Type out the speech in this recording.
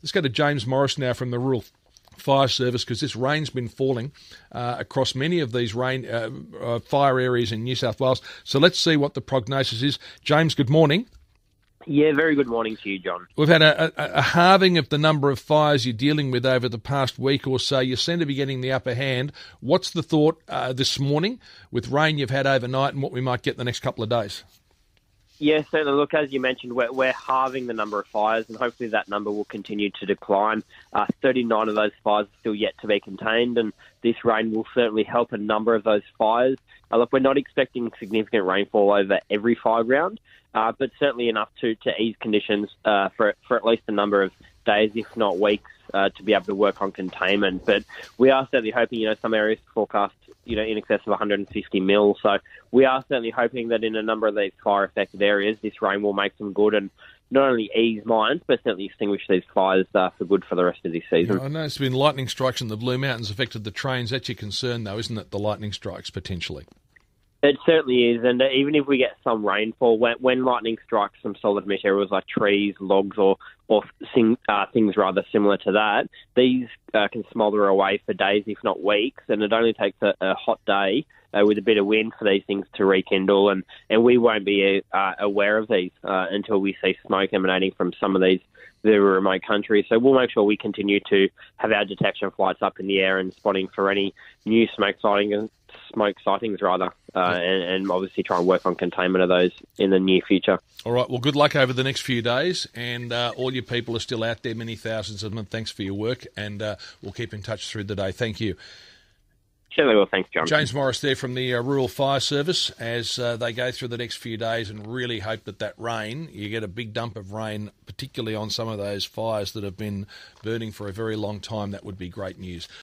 Let's go to James Morris now from the Rural Fire Service, because this rain's been falling across many of these fire areas in New South Wales. So let's see what the prognosis is. James, good morning. Yeah, very good morning to you, John. We've had a halving of the number of fires you're dealing with over the past week or so. You seem to be getting the upper hand. What's the thought this morning with rain you've had overnight and what we might get the next couple of days? Yeah, certainly. Look, as you mentioned, we're halving the number of fires, and hopefully that number will continue to decline. 39 of those fires are still yet to be contained, and this rain will certainly help a number of those fires. Look, we're not expecting significant rainfall over every fire ground, but certainly enough to ease conditions for at least a number of days, if not weeks, to be able to work on containment. But we are certainly hoping, some areas forecast, in excess of 150 mil. So we are certainly hoping that in a number of these fire-affected areas, this rain will make some good and not only ease mines, but certainly extinguish these fires for good for the rest of this season. I know there's been lightning strikes in the Blue Mountains affected the trains. That's your concern, though, isn't it, the lightning strikes, potentially? It certainly is, and even if we get some rainfall, when lightning strikes some solid materials like trees, logs, or things rather similar to that, these can smoulder away for days, if not weeks, and it only takes a hot day with a bit of wind for these things to rekindle, and we won't be aware of these until we see smoke emanating from some of these very remote countries. So we'll make sure we continue to have our detection flights up in the air and spotting for any new smoke sightings, and obviously try and work on containment of those in the near future. All right, well, good luck over the next few days, and all your people are still out there, many thousands of them. Thanks for your work, and we'll keep in touch through the day. Thank you. Certainly will. Thanks, John. James Morris there from the Rural Fire Service as they go through the next few days, and really hope that rain, you get a big dump of rain, particularly on some of those fires that have been burning for a very long time. That would be great news.